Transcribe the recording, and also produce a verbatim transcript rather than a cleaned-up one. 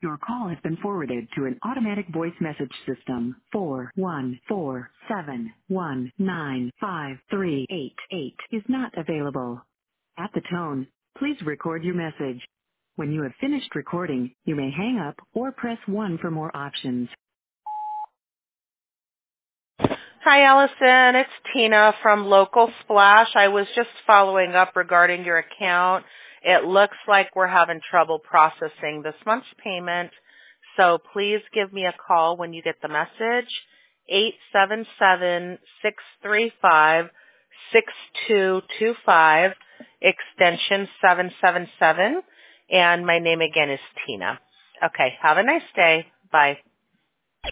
Your call has been forwarded to an automatic voice message system. four one four seven one nine five three eight eight is not available. At the tone, please record your message. When you have finished recording, you may hang up or press one for more options. Hi, Allison. It's Tina from Local Splash. I was just following up regarding your account. It looks like we're having trouble processing this month's payment, so please give me a call when you get the message, eight seven seven, six three five, six two two five, extension seven seven seven, and my name again is Tina. Okay, have a nice day. Bye.